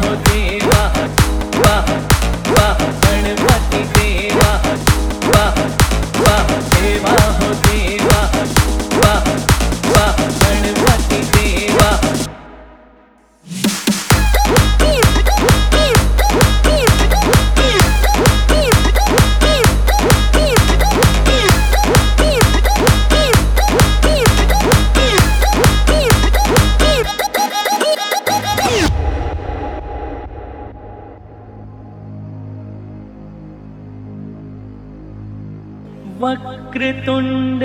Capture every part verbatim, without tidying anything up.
हो देवा, वाह वाह गणपति देवा, वाह वाह देवा हो देवा, वाह वाह गणपति देवा। वक्रतुंड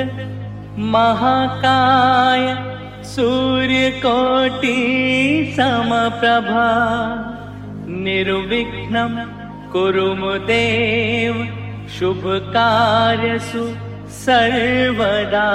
महाकाय सूर्यकोटि समप्रभा निर्विघ्नं कुरु देव शुभकार्यसु सर्वदा।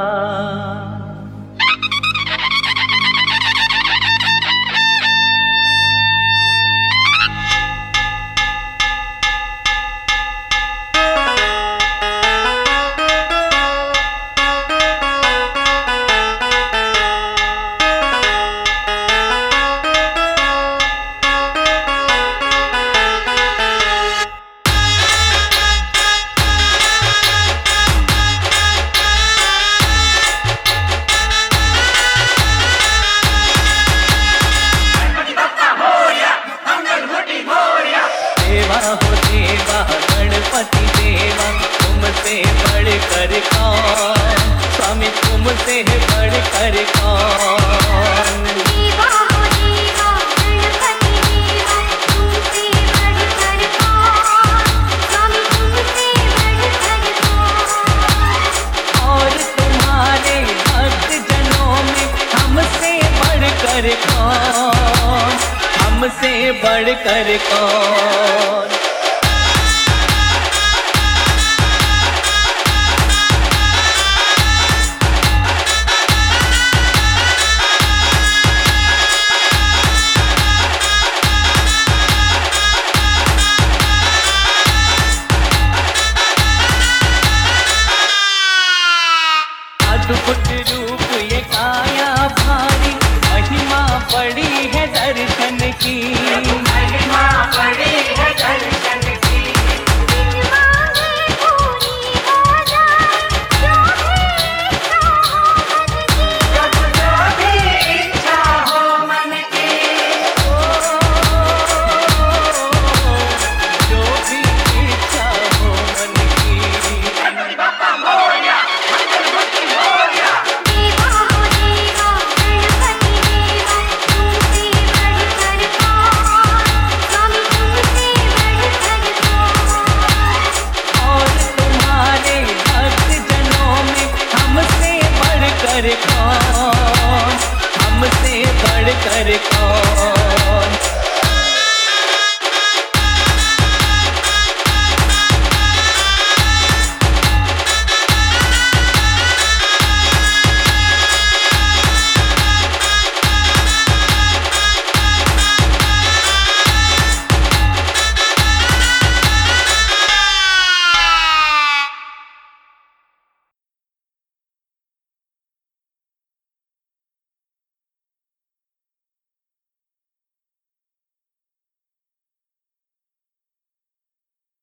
हो देवा गणपति देवा, तुमसे बढ़कर कौन, स्वामी तुमसे बढ़कर कौन। देवा हो देवा गणपति देवा, तुमसे बढ़कर कौन, स्वामी तुमसे बढ़कर कौन। और तुम्हारे भक्त जनों में हमसे बढ़कर कौन, हमसे बढ़कर कौन।